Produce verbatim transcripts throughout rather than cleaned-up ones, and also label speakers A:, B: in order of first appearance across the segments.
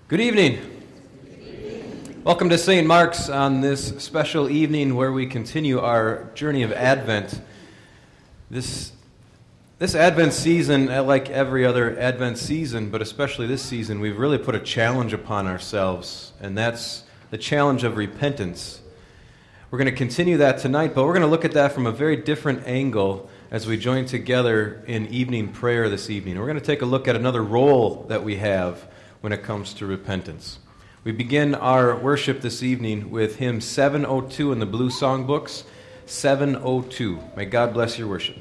A: Good evening. Welcome to Saint Mark's on this special evening where we continue our journey of Advent. This this Advent season, like every other Advent season, but especially this season, we've really put a challenge upon ourselves, and that's the challenge of repentance. We're going to continue that tonight, but we're going to look at that from a very different angle as we join together in evening prayer this evening. We're going to take a look at another role that we have when it comes to repentance. We begin our worship this evening with hymn seven oh two in the Blue Songbooks, seven oh two. May God bless your worship.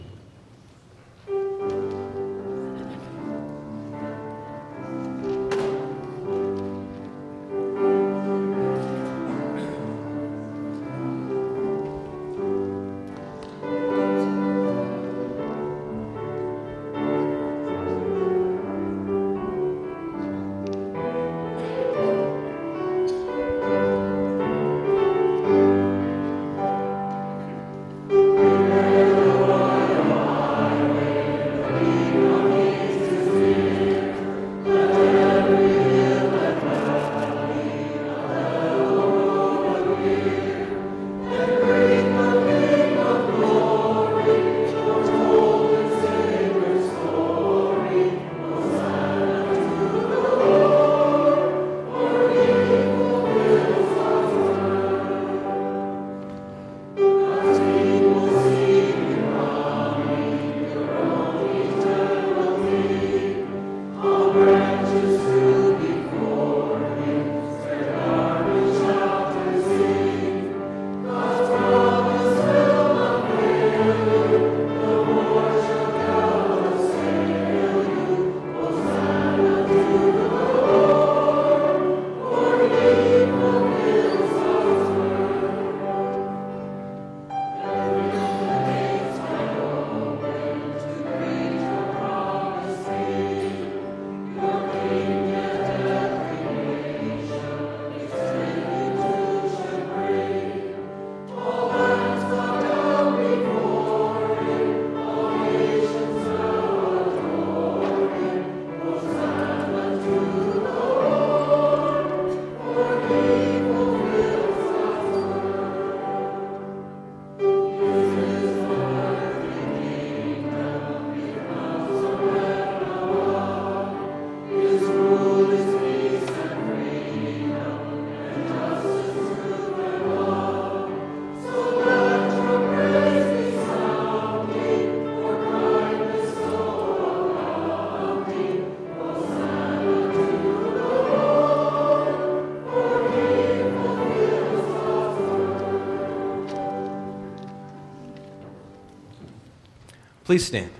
A: Please stand.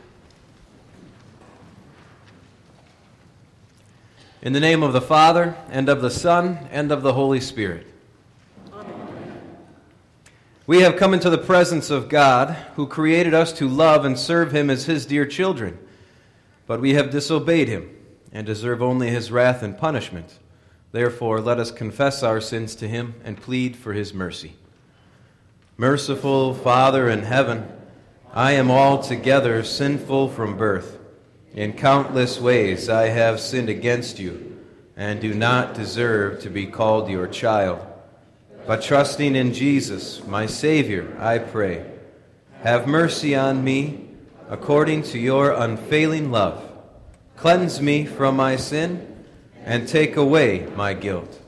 A: In the name of the Father, and of the Son, and of the Holy Spirit. Amen. We have come into the presence of God, who created us to love and serve Him as His dear children. But we have disobeyed Him, and deserve only His wrath and punishment. Therefore, let us confess our sins to Him and plead for His mercy. Merciful Father in heaven, I am altogether sinful from birth. In countless ways I have sinned against you, and do not deserve to be called your child. But trusting in Jesus, my Savior, I pray, have mercy on me according to your unfailing love. Cleanse me from my sin, and take away my guilt.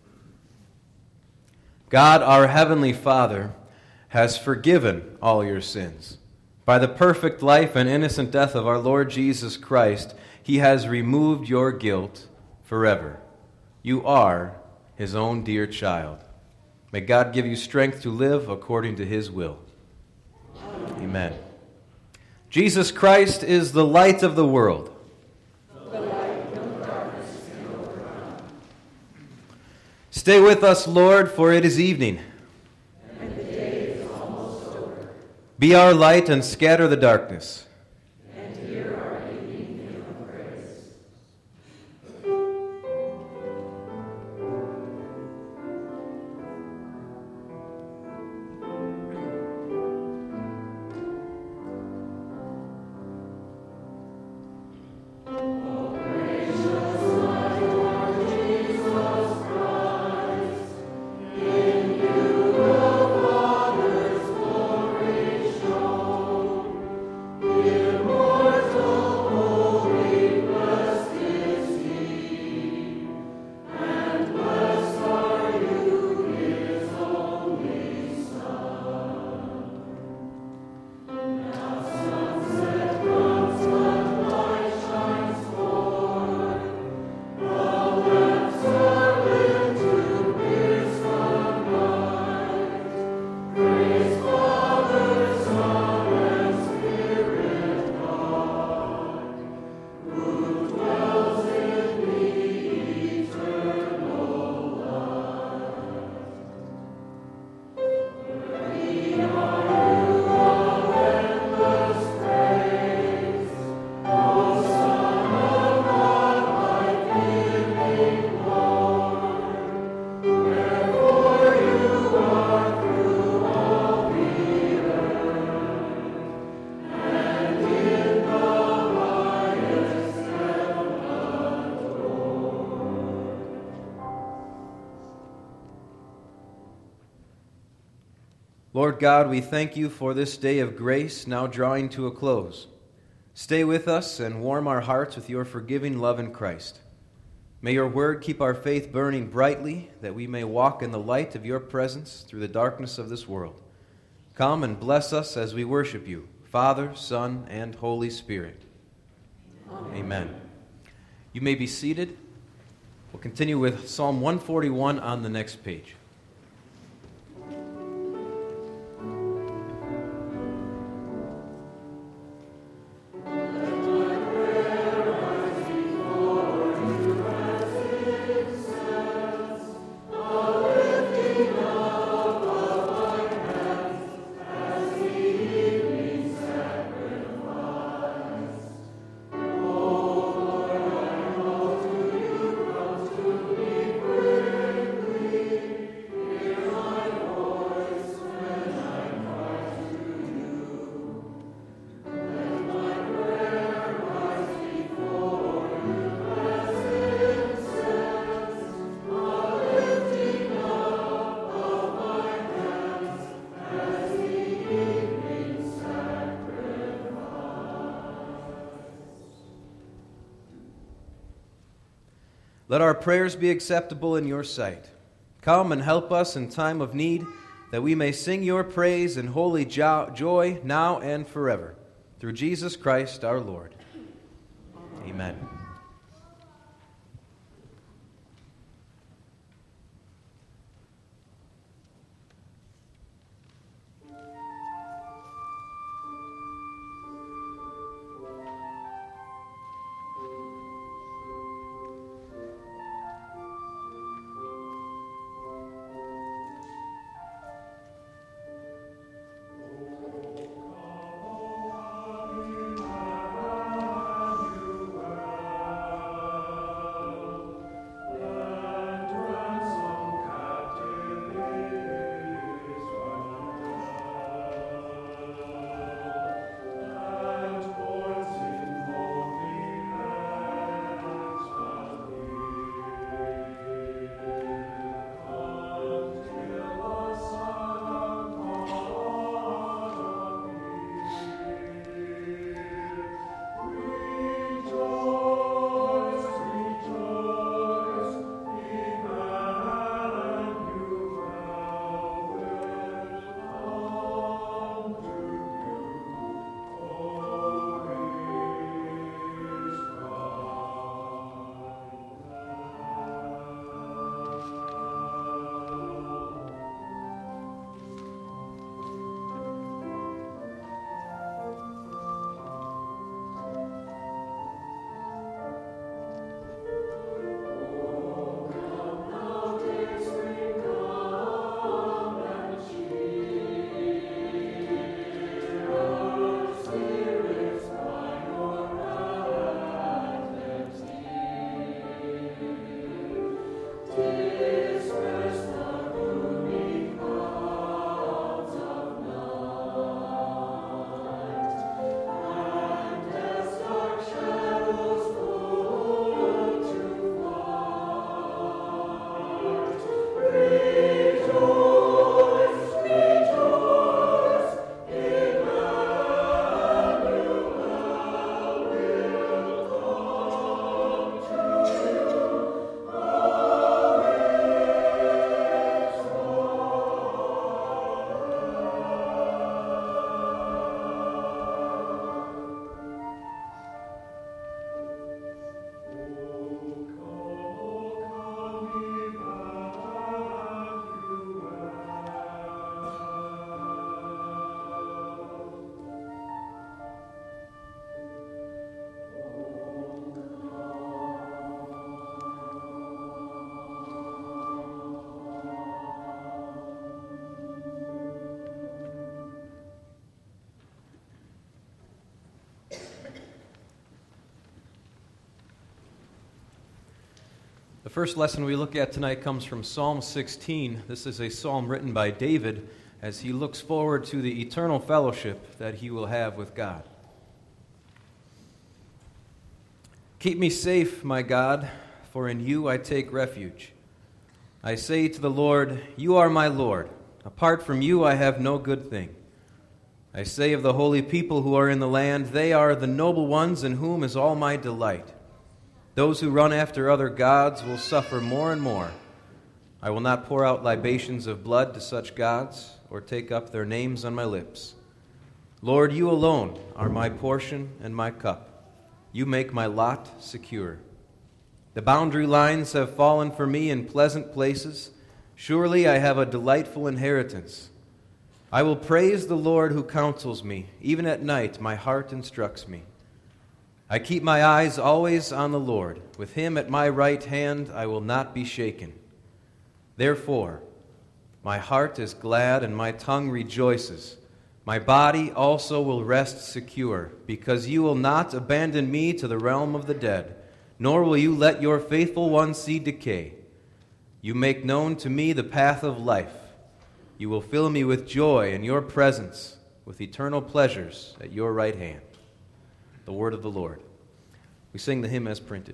A: God, our Heavenly Father, has forgiven all your sins. By the perfect life and innocent death of our Lord Jesus Christ, He has removed your guilt forever. You are His own dear child. May God give you strength to live according to His will. Amen. Amen. Jesus Christ is the light of the world. The light no darkness can overcome. Stay with us, Lord, for it is evening. Be our light and scatter the darkness. And hear our evening hymn of praise. O gracious light, Lord Jesus, Lord God, we thank you for this day of grace now drawing to a close. Stay with us and warm our hearts with your forgiving love in Christ. May your word keep our faith burning brightly, that we may walk in the light of your presence through the darkness of this world. Come and bless us as we worship you, Father, Son, and Holy Spirit. Amen. Amen. You may be seated. We'll continue with Psalm one forty-one on the next page. Let our prayers be acceptable in your sight. Come and help us in time of need, that we may sing your praise in holy jo- joy now and forever. Through Jesus Christ our Lord. Amen. The first lesson we look at tonight comes from Psalm sixteen. This is a psalm written by David as he looks forward to the eternal fellowship that he will have with God. Keep me safe, my God, for in you I take refuge. I say to the Lord, you are my Lord. Apart from you I have no good thing. I say of the holy people who are in the land, they are the noble ones in whom is all my delight. Those who run after other gods will suffer more and more. I will not pour out libations of blood to such gods, or take up their names on my lips. Lord, you alone are my portion and my cup. You make my lot secure. The boundary lines have fallen for me in pleasant places. Surely I have a delightful inheritance. I will praise the Lord who counsels me. Even at night my heart instructs me. I keep my eyes always on the Lord. With him at my right hand I will not be shaken. Therefore, my heart is glad and my tongue rejoices. My body also will rest secure, because you will not abandon me to the realm of the dead, nor will you let your faithful one see decay. You make known to me the path of life. You will fill me with joy in your presence, with eternal pleasures at your right hand. The word of the Lord. We sing the hymn as printed.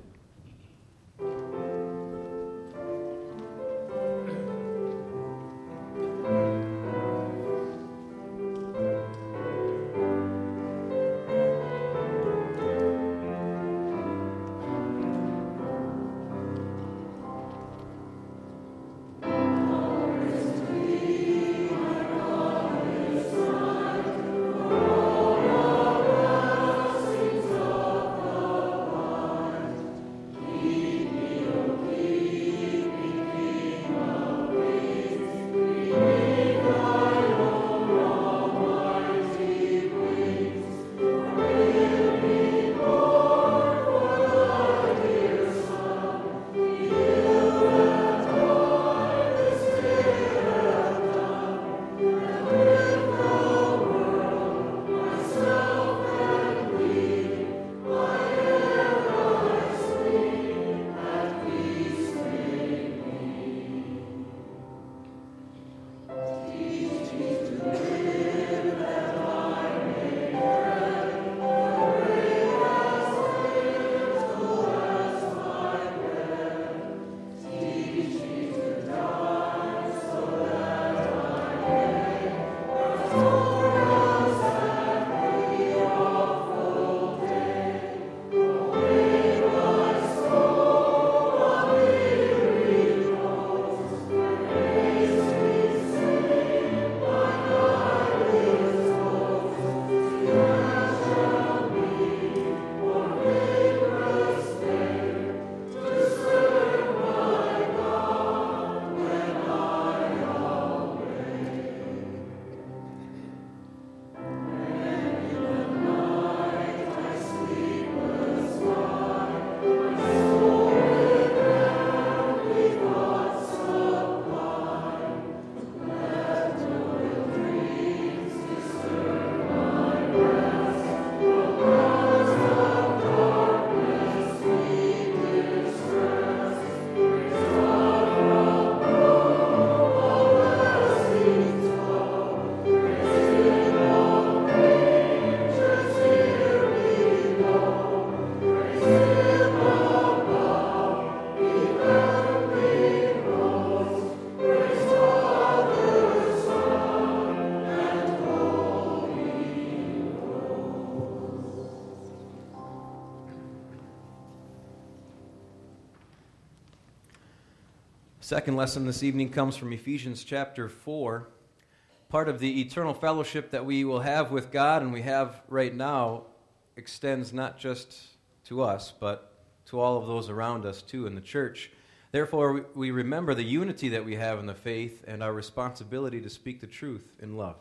A: Second lesson this evening comes from Ephesians chapter four. Part of the eternal fellowship that we will have with God and we have right now extends not just to us, but to all of those around us too in the church. Therefore, we remember the unity that we have in the faith and our responsibility to speak the truth in love.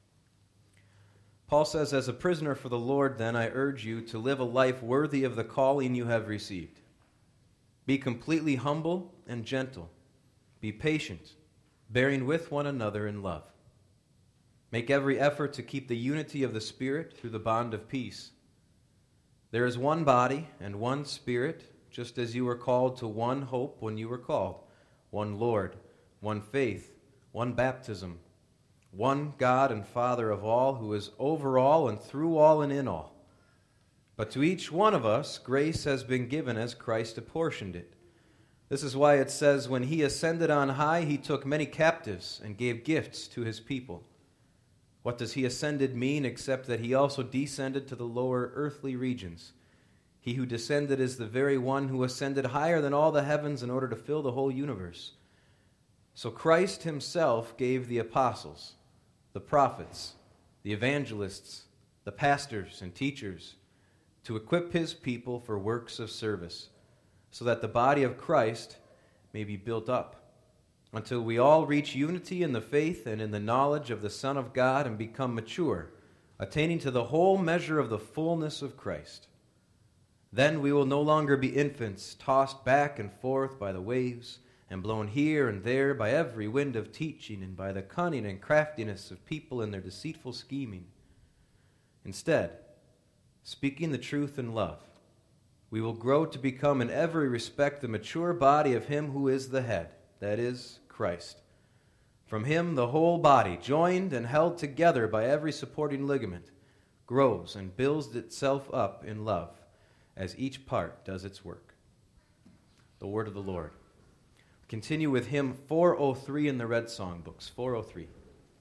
A: Paul says, "As a prisoner for the Lord, then, I urge you to live a life worthy of the calling you have received. Be completely humble and gentle. Be patient, bearing with one another in love. Make every effort to keep the unity of the Spirit through the bond of peace. There is one body and one Spirit, just as you were called to one hope when you were called, one Lord, one faith, one baptism, one God and Father of all, who is over all and through all and in all. But to each one of us grace has been given as Christ apportioned it. This is why it says, when he ascended on high, he took many captives and gave gifts to his people. What does he ascended mean except that he also descended to the lower earthly regions? He who descended is the very one who ascended higher than all the heavens in order to fill the whole universe. So Christ himself gave the apostles, the prophets, the evangelists, the pastors and teachers to equip his people for works of service, so that the body of Christ may be built up, until we all reach unity in the faith and in the knowledge of the Son of God and become mature, attaining to the whole measure of the fullness of Christ. Then we will no longer be infants, tossed back and forth by the waves, and blown here and there by every wind of teaching and by the cunning and craftiness of people in their deceitful scheming. Instead, speaking the truth in love, we will grow to become in every respect the mature body of him who is the head, that is, Christ. From him the whole body, joined and held together by every supporting ligament, grows and builds itself up in love, as each part does its work. The word of the Lord. Continue with hymn four oh three in the Red Songbooks, four oh three.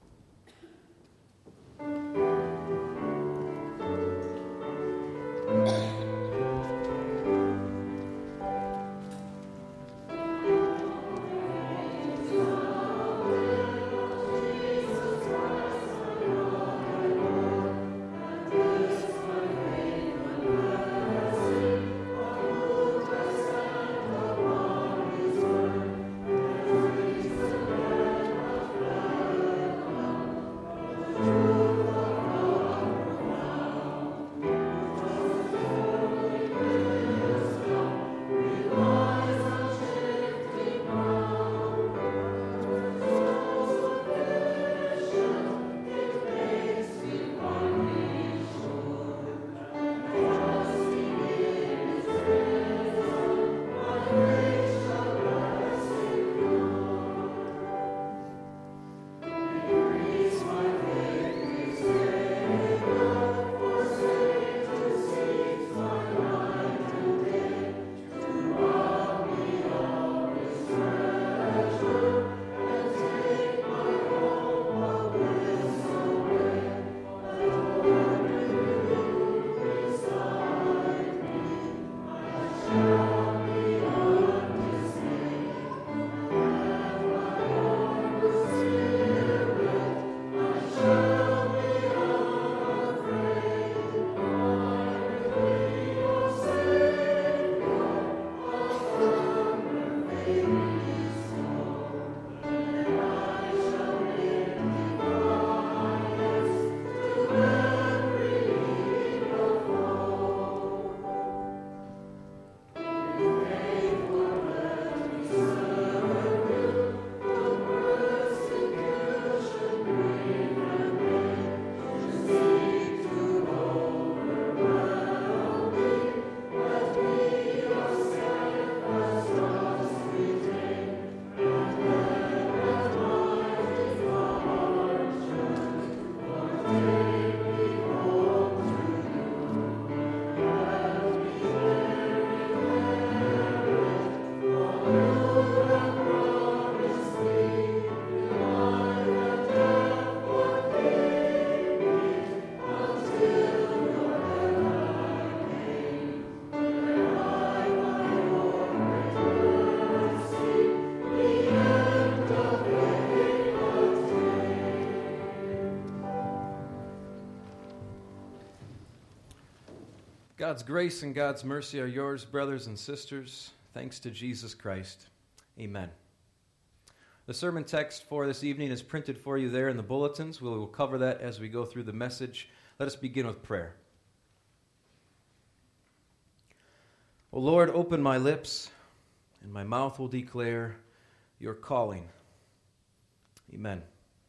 A: God's grace and God's mercy are yours, brothers and sisters. Thanks to Jesus Christ. Amen. The sermon text for this evening is printed for you there in the bulletins. We will cover that as we go through the message. Let us begin with prayer. O Lord, open my lips, and my mouth will declare your calling. Amen.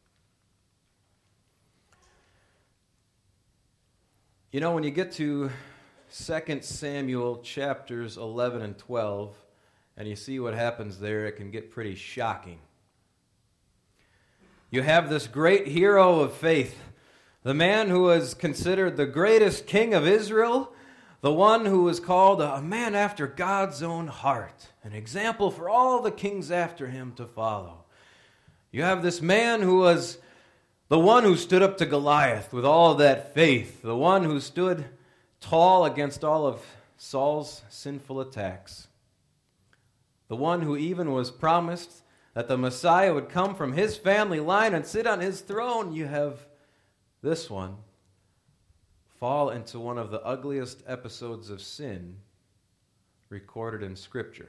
A: You know, when you get to Second Samuel chapters eleven and twelve, and you see what happens there, it can get pretty shocking. You have this great hero of faith, the man who was considered the greatest king of Israel, the one who was called a man after God's own heart, an example for all the kings after him to follow. You have this man who was the one who stood up to Goliath with all of that faith, the one who stood tall against all of Saul's sinful attacks, the one who even was promised that the Messiah would come from his family line and sit on his throne. You have this one fall into one of the ugliest episodes of sin recorded in Scripture.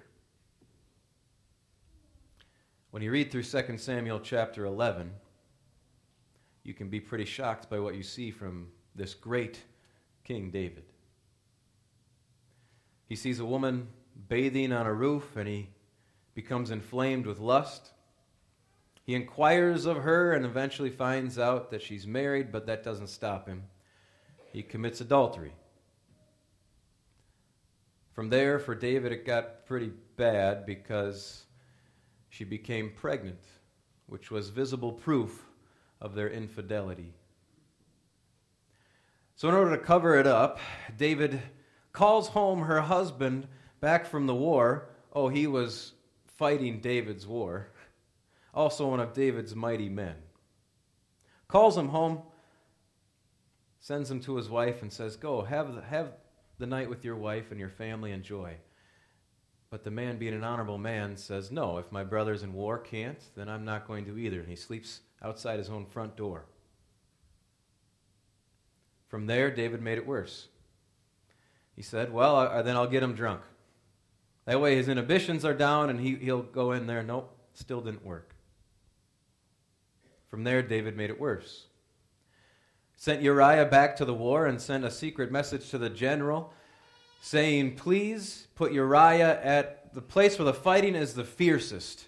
A: When you read through Second Samuel chapter eleven, you can be pretty shocked by what you see from this great King David. He sees a woman bathing on a roof, and he becomes inflamed with lust. He inquires of her and eventually finds out that she's married, but that doesn't stop him. He commits adultery. From there, for David, it got pretty bad because she became pregnant, which was visible proof of their infidelity. So in order to cover it up, David calls home her husband back from the war. Oh, he was fighting David's war. Also one of David's mighty men. Calls him home, sends him to his wife and says, go, have the, have the night with your wife and your family, enjoy. But the man, being an honorable man, says, no, if my brothers in war can't, then I'm not going to either. And he sleeps outside his own front door. From there, David made it worse. He said, well, I, then I'll get him drunk. That way his inhibitions are down and he, he'll go in there. Nope, still didn't work. From there, David made it worse. Sent Uriah back to the war and sent a secret message to the general saying, please put Uriah at the place where the fighting is the fiercest.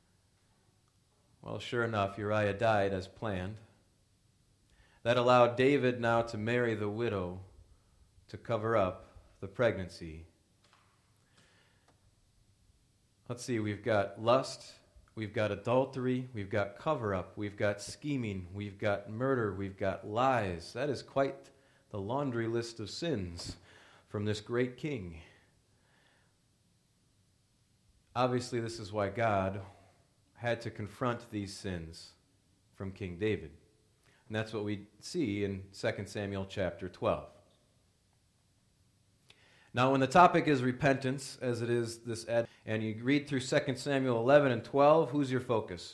A: Well, sure enough, Uriah died as planned. That allowed David now to marry the widow to cover up the pregnancy. Let's see, we've got lust, we've got adultery, we've got cover-up, we've got scheming, we've got murder, we've got lies. That is quite the laundry list of sins from this great king. Obviously, this is why God had to confront these sins from King David. And that's what we see in Second Samuel chapter twelve. Now, when the topic is repentance, as it is this ad, and you read through Second Samuel eleven and twelve, who's your focus?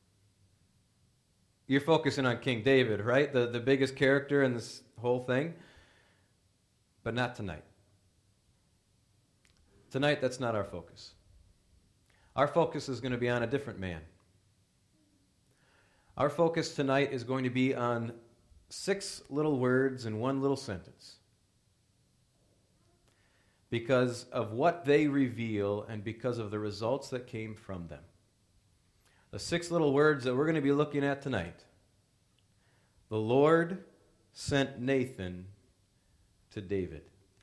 A: You're focusing on King David, right? The, the biggest character in this whole thing. But not tonight. Tonight, that's not our focus. Our focus is going to be on a different man. Our focus tonight is going to be on six little words in one little sentence, because of what they reveal and because of the results that came from them. The six little words that we're going to be looking at tonight. The Lord sent Nathan to David.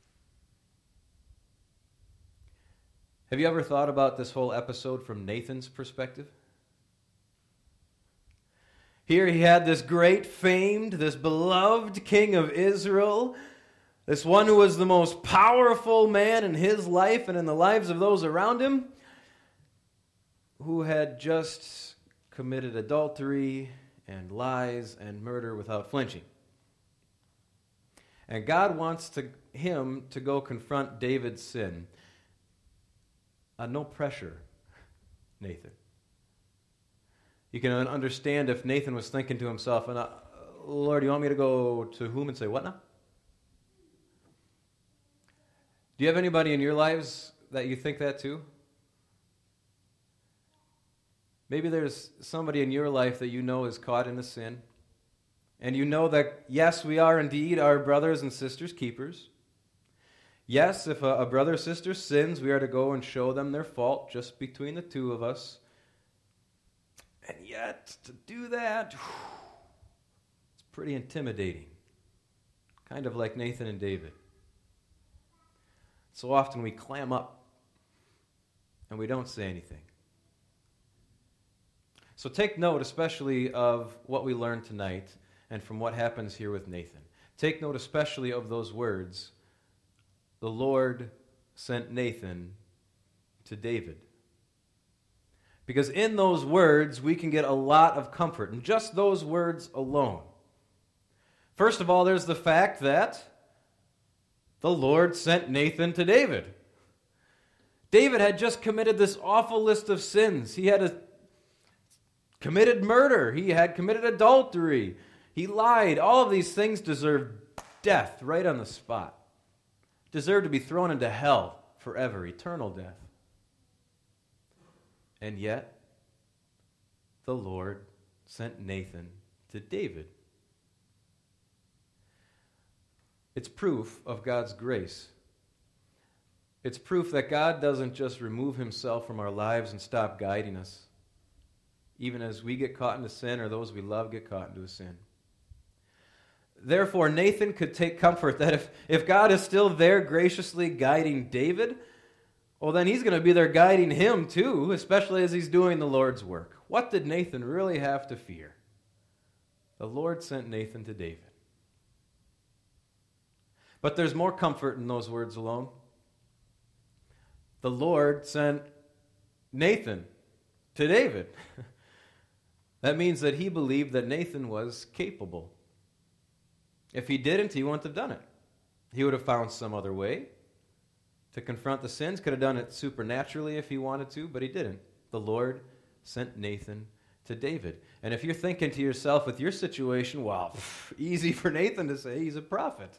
A: Have you ever thought about this whole episode from Nathan's perspective? Here he had this great famed, this beloved king of Israel, this one who was the most powerful man in his life and in the lives of those around him, who had just committed adultery and lies and murder without flinching. And God wants to, him to go confront David's sin. Uh, no pressure, Nathan. You can understand if Nathan was thinking to himself, and uh, Lord, you want me to go to whom and say what now? Do you have anybody in your lives that you think that too? Maybe there's somebody in your life that you know is caught in a sin, and you know that, yes, we are indeed our brothers and sisters' keepers. Yes, if a, a brother or sister sins, we are to go and show them their fault just between the two of us. And yet, to do that, it's pretty intimidating. Kind of like Nathan and David. So often we clam up and we don't say anything. So take note especially of what we learned tonight and from what happens here with Nathan. Take note especially of those words, the Lord sent Nathan to David. Because in those words, we can get a lot of comfort, in just those words alone. First of all, there's the fact that the Lord sent Nathan to David. David had just committed this awful list of sins. He had a, committed murder. He had committed adultery. He lied. All of these things deserved death right on the spot. Deserved to be thrown into hell forever, eternal death. And yet, the Lord sent Nathan to David. It's proof of God's grace. It's proof that God doesn't just remove himself from our lives and stop guiding us, even as we get caught into sin or those we love get caught into a sin. Therefore, Nathan could take comfort that if, if God is still there graciously guiding David, well, then he's going to be there guiding him too, especially as he's doing the Lord's work. What did Nathan really have to fear? The Lord sent Nathan to David. But there's more comfort in those words alone. The Lord sent Nathan to David. That means that he believed that Nathan was capable. If he didn't, he wouldn't have done it. He would have found some other way to confront the sins, could have done it supernaturally if he wanted to, but he didn't. The Lord sent Nathan to David. And if you're thinking to yourself with your situation, well, pff, easy for Nathan to say he's a prophet.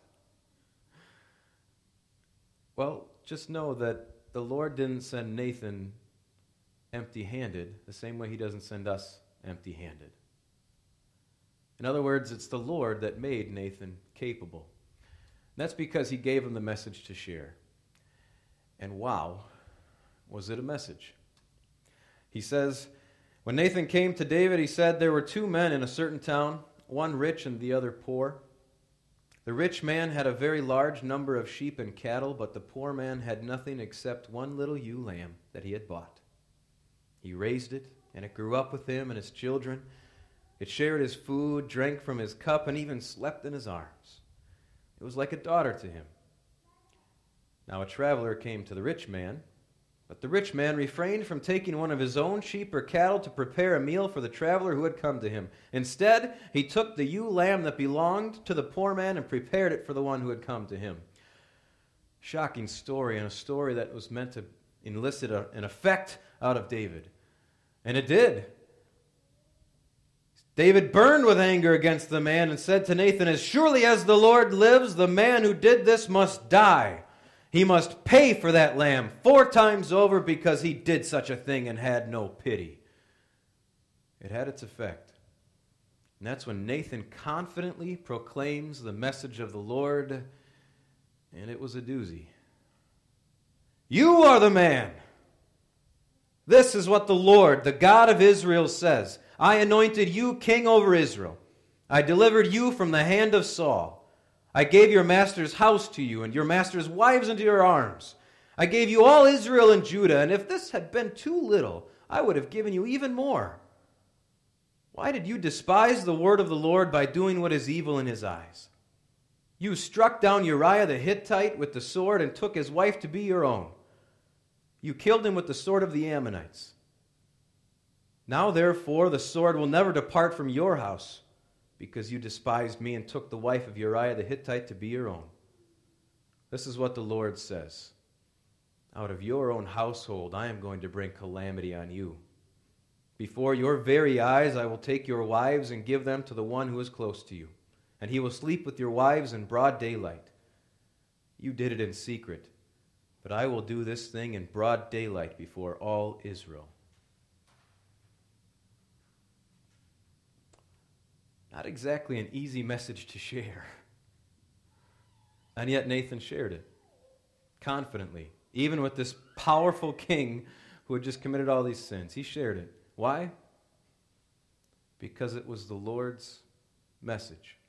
A: Well, just know that the Lord didn't send Nathan empty-handed the same way he doesn't send us empty-handed. In other words, it's the Lord that made Nathan capable. And that's because he gave him the message to share. And wow, was it a message. He says, when Nathan came to David, he said, there were two men in a certain town, one rich and the other poor. The rich man had a very large number of sheep and cattle, but the poor man had nothing except one little ewe lamb that he had bought. He raised it, and it grew up with him and his children. It shared his food, drank from his cup, and even slept in his arms. It was like a daughter to him. Now a traveler came to the rich man, but the rich man refrained from taking one of his own sheep or cattle to prepare a meal for the traveler who had come to him. Instead, he took the ewe lamb that belonged to the poor man and prepared it for the one who had come to him. Shocking story, and a story that was meant to elicit a, an effect out of David. And it did. David burned with anger against the man and said to Nathan, as surely as the Lord lives, the man who did this must die. He must pay for that lamb four times over because he did such a thing and had no pity. It had its effect. And that's when Nathan confidently proclaims the message of the Lord, and it was a doozy. You are the man. This is what the Lord, the God of Israel, says. I anointed you king over Israel. I delivered you from the hand of Saul. I gave your master's house to you and your master's wives into your arms. I gave you all Israel and Judah, and if this had been too little, I would have given you even more. Why did you despise the word of the Lord by doing what is evil in his eyes? You struck down Uriah the Hittite with the sword and took his wife to be your own. You killed him with the sword of the Ammonites. Now, therefore, the sword will never depart from your house, because you despised me and took the wife of Uriah the Hittite to be your own. This is what the Lord says. Out of your own household I am going to bring calamity on you. Before your very eyes I will take your wives and give them to the one who is close to you, and he will sleep with your wives in broad daylight. You did it in secret, but I will do this thing in broad daylight before all Israel. Not exactly an easy message to share. And yet Nathan shared it confidently, even with this powerful king who had just committed all these sins. He shared it. Why? Because it was the Lord's message.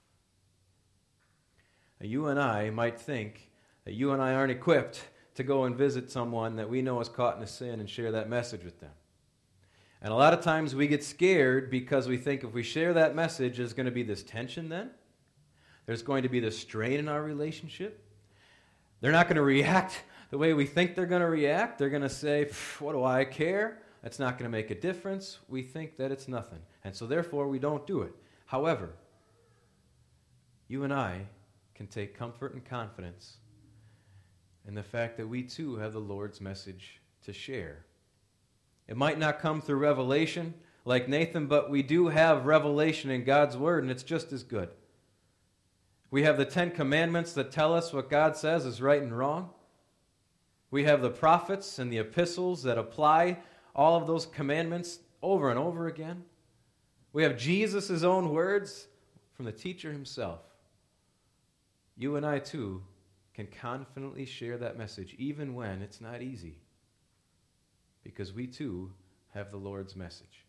A: Now, you and I might think that you and I aren't equipped to go and visit someone that we know is caught in a sin and share that message with them. And a lot of times we get scared because we think if we share that message, there's going to be this tension then. There's going to be this strain in our relationship. They're not going to react the way we think they're going to react. They're going to say, what do I care? It's not going to make a difference. We think that it's nothing. And so therefore we don't do it. However, you and I can take comfort and confidence in the fact that we too have the Lord's message to share. It might not come through revelation like Nathan, but we do have revelation in God's Word, and it's just as good. We have the Ten Commandments that tell us what God says is right and wrong. We have the prophets and the epistles that apply all of those commandments over and over again. We have Jesus' own words from the teacher himself. You and I, too, can confidently share that message, even when it's not easy, because we, too, have the Lord's message.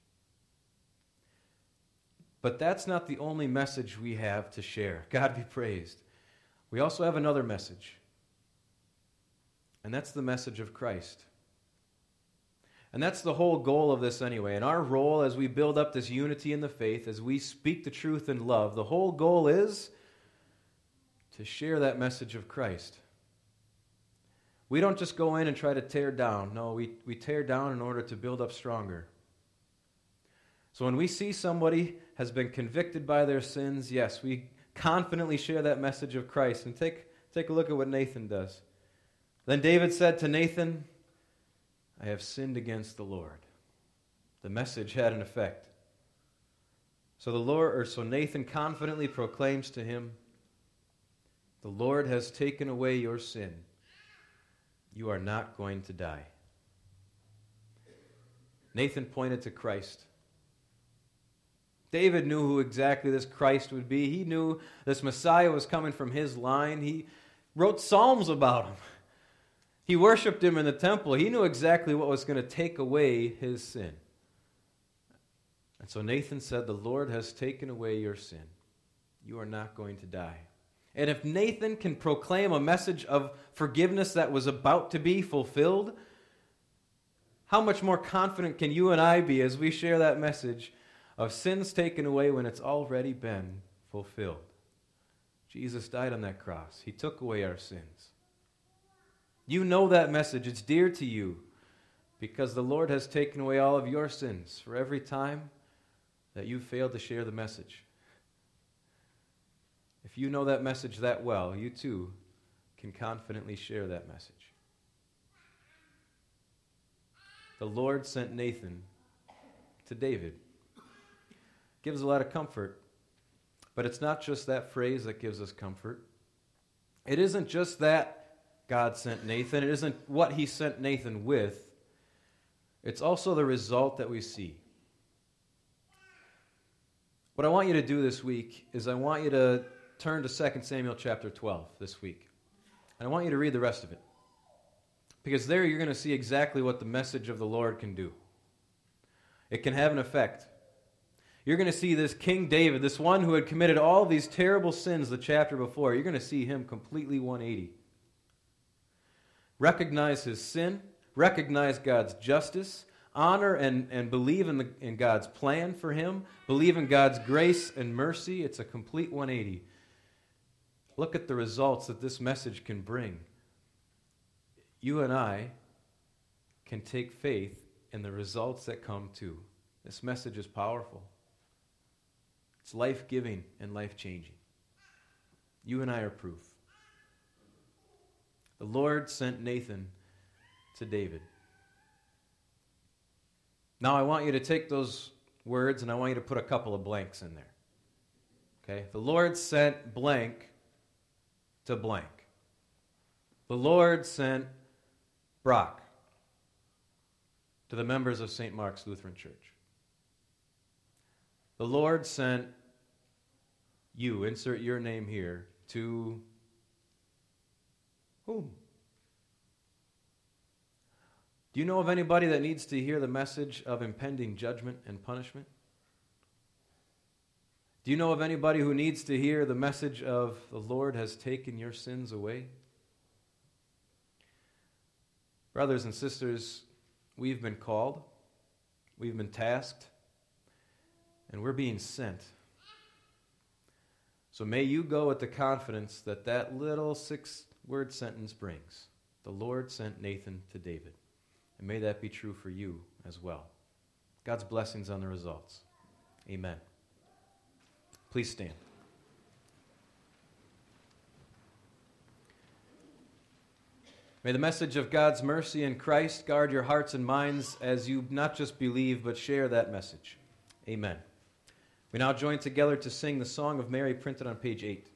A: But that's not the only message we have to share. God be praised. We also have another message, and that's the message of Christ. And that's the whole goal of this anyway. And our role as we build up this unity in the faith, as we speak the truth in love, the whole goal is to share that message of Christ. We don't just go in and try to tear down. No, we, we tear down in order to build up stronger. So when we see somebody has been convicted by their sins, yes, we confidently share that message of Christ. And take, take a look at what Nathan does. Then David said to Nathan, I have sinned against the Lord. The message had an effect. So the Lord, or so Nathan confidently proclaims to him, the Lord has taken away your sin. You are not going to die. Nathan pointed to Christ. David knew who exactly this Christ would be. He knew this Messiah was coming from his line. He wrote psalms about him. He worshipped him in the temple. He knew exactly what was going to take away his sin. And so Nathan said, the Lord has taken away your sin. You are not going to die. And if Nathan can proclaim a message of forgiveness that was about to be fulfilled, how much more confident can you and I be as we share that message of sins taken away when it's already been fulfilled? Jesus died on that cross. He took away our sins. You know that message. It's dear to you because the Lord has taken away all of your sins for every time that you failed to share the message. If you know that message that well, you too can confidently share that message. The Lord sent Nathan to David. Gives a lot of comfort, but it's not just that phrase that gives us comfort. It isn't just that God sent Nathan. It isn't what he sent Nathan with. It's also the result that we see. What I want you to do this week is I want you to turn to Second Samuel chapter twelve this week. And I want you to read the rest of it. Because there you're going to see exactly what the message of the Lord can do. It can have an effect. You're going to see this King David, this one who had committed all these terrible sins the chapter before. You're going to see him completely one eighty. Recognize his sin, recognize God's justice, honor and, and believe in, the, in God's plan for him, believe in God's grace and mercy. It's a complete one eighty. Look at the results that this message can bring. You and I can take faith in the results that come too. This message is powerful. It's life-giving and life-changing. You and I are proof. The Lord sent Nathan to David. Now I want you to take those words and I want you to put a couple of blanks in there. Okay? The Lord sent blank to blank. The Lord sent Brock to the members of Saint Mark's Lutheran Church. The Lord sent you, insert your name here, to whom? Do you know of anybody that needs to hear the message of impending judgment and punishment? Do you know of anybody who needs to hear the message of the Lord has taken your sins away? Brothers and sisters, we've been called, we've been tasked, and we're being sent. So may you go with the confidence that that little six word sentence brings. The Lord sent Nathan to David. And may that be true for you as well. God's blessings on the results. Amen. Please stand. May the message of God's mercy in Christ guard your hearts and minds as you not just believe, but share that message. Amen. We now join together to sing the Song of Mary printed on page eight.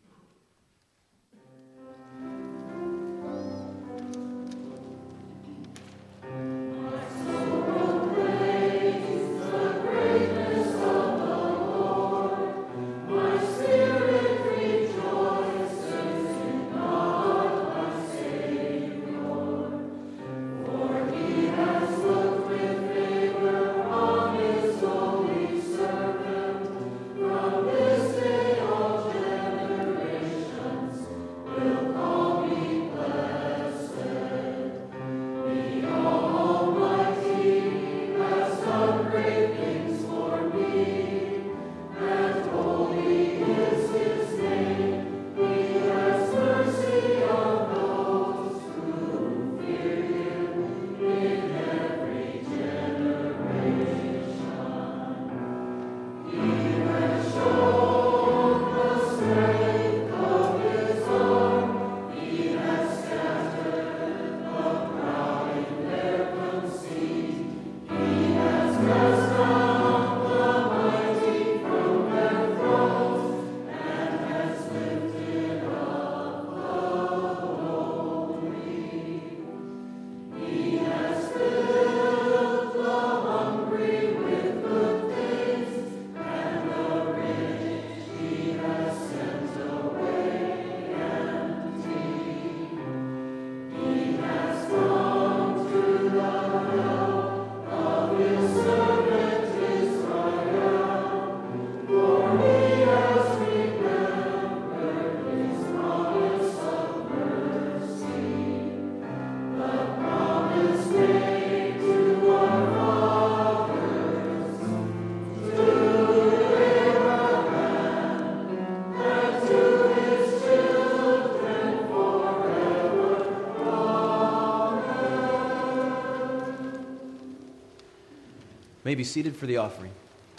A: May be seated for the offering.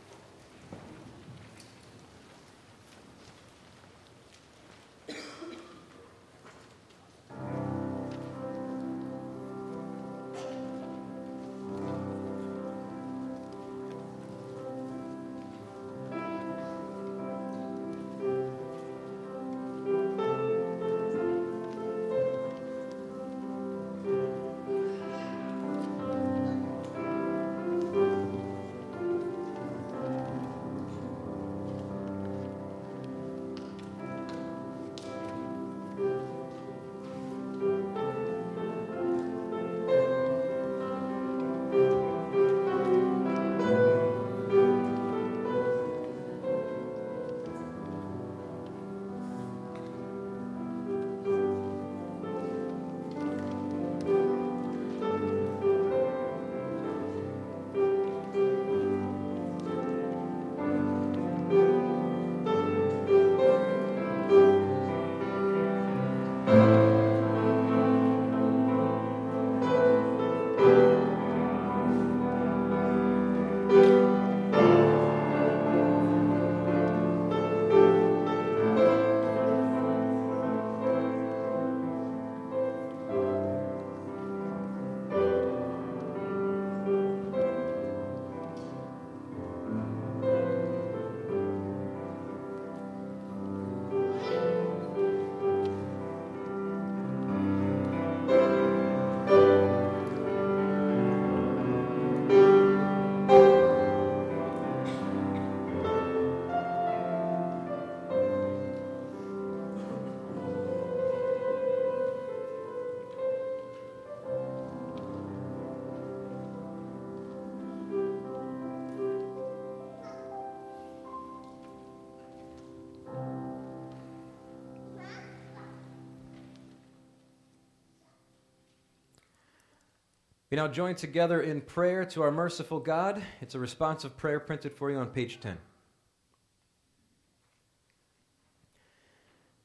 A: We now join together in prayer to our merciful God. It's a responsive prayer printed for you on page ten.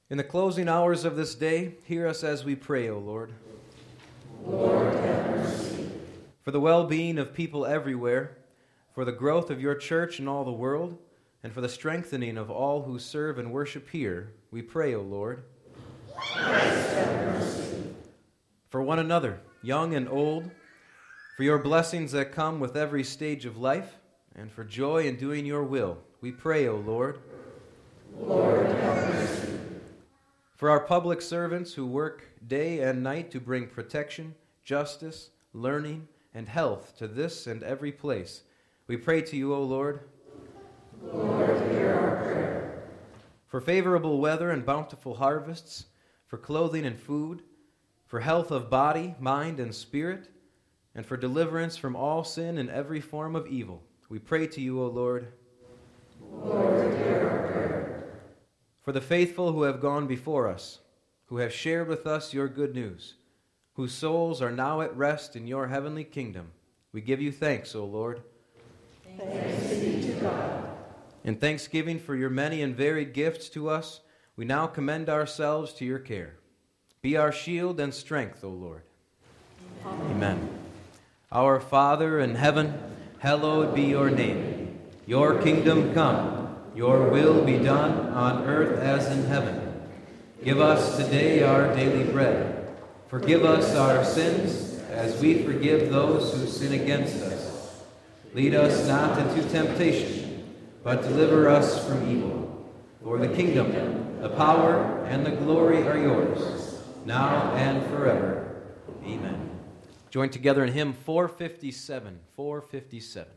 A: In the closing hours of this day, hear us as we pray, O Lord.
B: Lord, have mercy.
A: For the well-being of people everywhere, for the growth of your church in all the world, and for the strengthening of all who serve and worship here, we pray, O Lord.
B: Christ, have mercy.
A: For one another, young and old, for your blessings that come with every stage of life, and for joy in doing your will, we pray, O Lord.
B: Lord, have mercy.
A: For our public servants who work day and night to bring protection, justice, learning, and health to this and every place, we pray to you, O Lord.
B: Lord, hear our prayer.
A: For favorable weather and bountiful harvests, for clothing and food, for health of body, mind, and spirit, and for deliverance from all sin and every form of evil, we pray to you, O Lord.
B: Lord, hear our prayer.
A: For the faithful who have gone before us, who have shared with us your good news, whose souls are now at rest in your heavenly kingdom, we give you thanks, O Lord.
B: Thanks be to God.
A: In thanksgiving for your many and varied gifts to us, we now commend ourselves to your care. Be our shield and strength, O Lord. Amen. Amen. Our Father in heaven, hallowed be your name. Your kingdom come. Your will be done on earth as in heaven. Give us today our daily bread. Forgive us our sins, as we forgive those who sin against us. Lead us not into temptation, but deliver us from evil. For the kingdom, the power, and the glory are yours, now and forever. Amen. Join together in hymn four fifty-seven. four fifty-seven.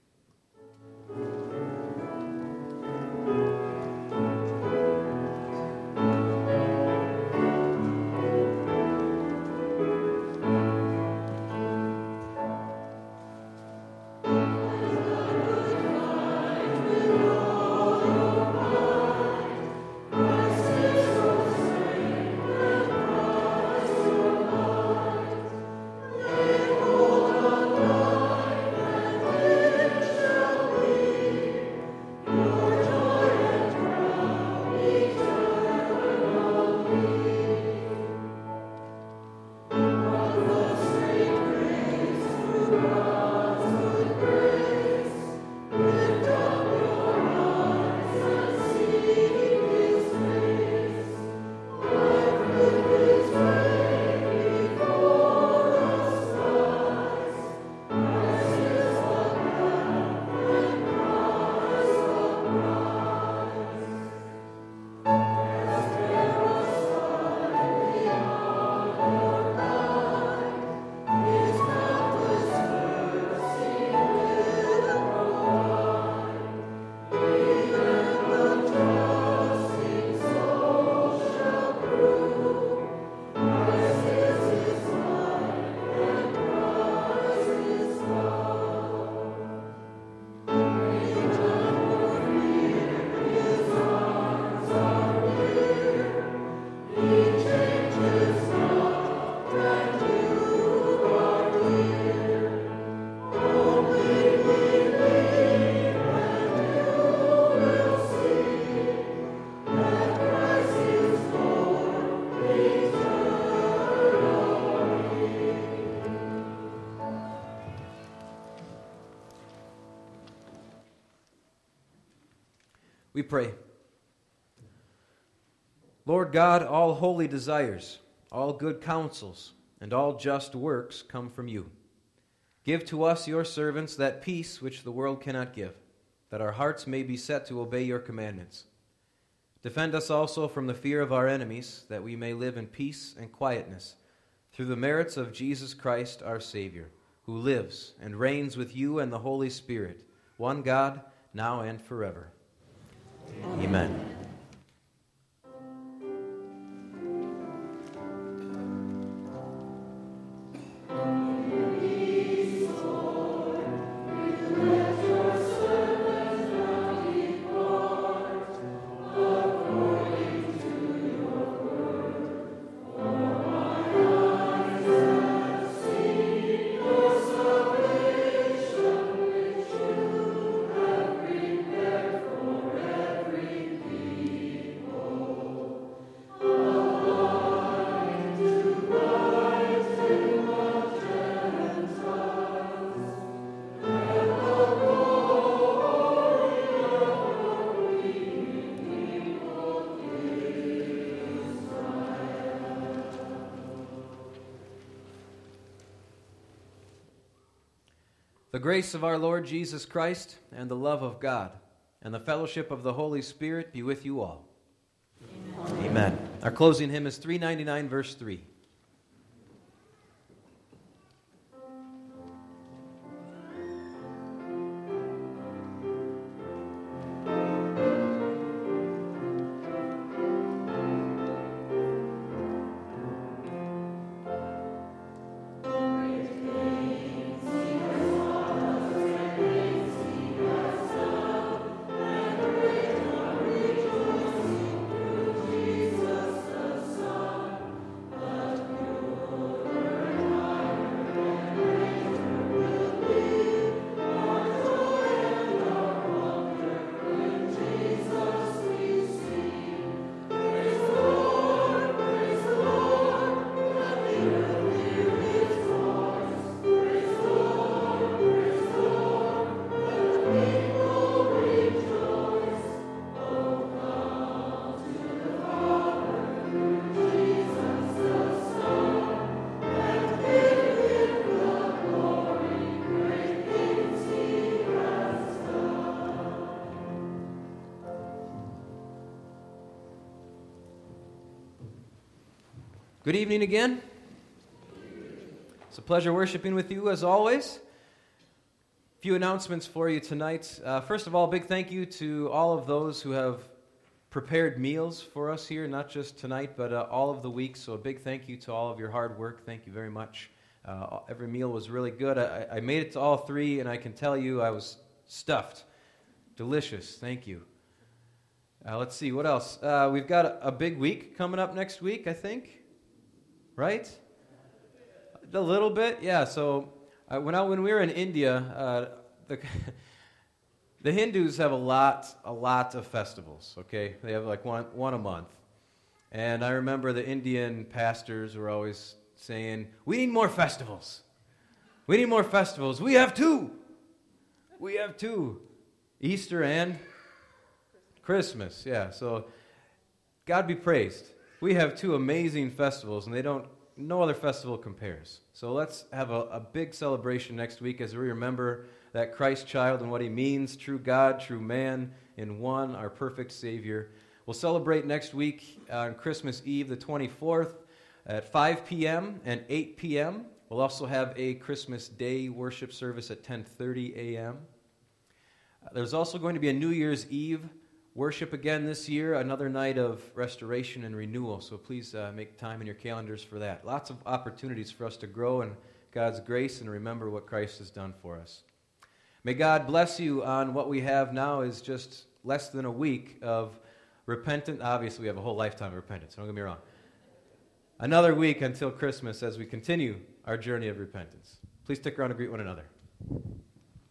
A: We pray. Lord God, all holy desires, all good counsels, and all just works come from you. Give to us, your servants, that peace which the world cannot give, that our hearts may be set to obey your commandments. Defend us also from the fear of our enemies, that we may live in peace and quietness, through the merits of Jesus Christ our Savior, who lives and reigns with you and the Holy Spirit, one God, now and forever. Amen. Amen. grace of our Lord Jesus Christ, and the love of God, and the fellowship of the Holy Spirit be with you all. Amen. Amen. Our closing hymn is three ninety-nine, verse three. Good evening again. It's a pleasure worshiping with you as always. A few announcements for you tonight. Uh, first of all, big thank you to all of those who have prepared meals for us here, not just tonight, but uh, all of the week. So a big thank you to all of your hard work. Thank you very much. Uh, every meal was really good. I, I made it to all three, and I can tell you I was stuffed. Delicious. Thank you. Uh, let's see, what else? Uh, we've got a, a big week coming up next week, I think. Right? A little bit, yeah. So uh, when I when we were in India, uh, the the Hindus have a lot a lot of festivals. Okay, they have like one one a month, and I remember the Indian pastors were always saying, "We need more festivals. We need more festivals. We have two. We have two, Easter and Christmas." Yeah. So God be praised. We have two amazing festivals, and they don't. No other festival compares. So let's have a, a big celebration next week as we remember that Christ child and what he means, true God, true man, in one, our perfect Savior. We'll celebrate next week on Christmas Eve, the twenty-fourth, at five p.m. and eight p.m. We'll also have a Christmas Day worship service at ten thirty a.m. There's also going to be a New Year's Eve worship again this year, another night of restoration and renewal. So please uh, make time in your calendars for that. Lots of opportunities for us to grow in God's grace and remember what Christ has done for us. May God bless you on what we have now is just less than a week of repentance. Obviously, we have a whole lifetime of repentance. Don't get me wrong. Another week until Christmas as we continue our journey of repentance. Please stick around and greet one another.